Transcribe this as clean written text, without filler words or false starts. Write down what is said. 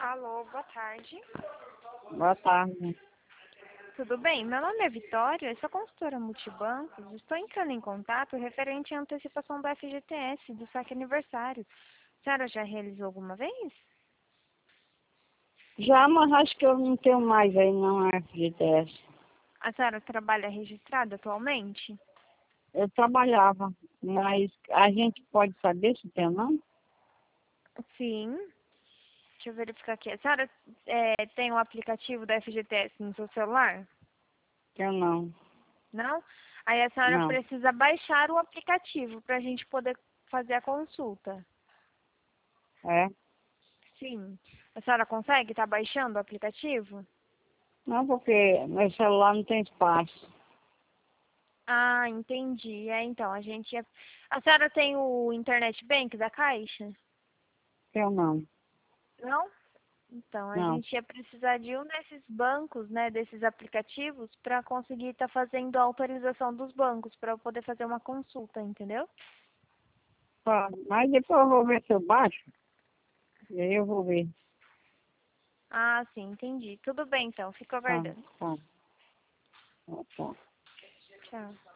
Alô, boa tarde. Boa tarde. Tudo bem? Meu nome é Vitória, sou consultora multibancos. Estou entrando em contato referente à antecipação do FGTS do saque aniversário. A senhora já realizou alguma vez? Já, mas acho que eu não tenho mais aí não, FGTS. A senhora trabalha registrada atualmente? Eu trabalhava, mas a gente pode saber se tem ou não? Sim. Deixa eu verificar aqui. A senhora tem o aplicativo do FGTS no seu celular? Tenho não. Não? Aí a senhora Não. precisa baixar o aplicativo para a gente poder fazer a consulta. É? Sim. A senhora consegue estar baixando o aplicativo? Não, porque meu celular não tem espaço. Ah, entendi. Então, a gente ia... A senhora tem o Internet Bank da Caixa? Tenho não. Não? Então, a Não. gente ia precisar de um desses bancos, né, desses aplicativos, para conseguir estar fazendo a autorização dos bancos, para eu poder fazer uma consulta, entendeu? Mas depois eu vou ver se eu baixo. E aí eu vou ver. Ah, sim, entendi. Tudo bem, então. Fico Tá, aguardando. tá, tá. Tchau.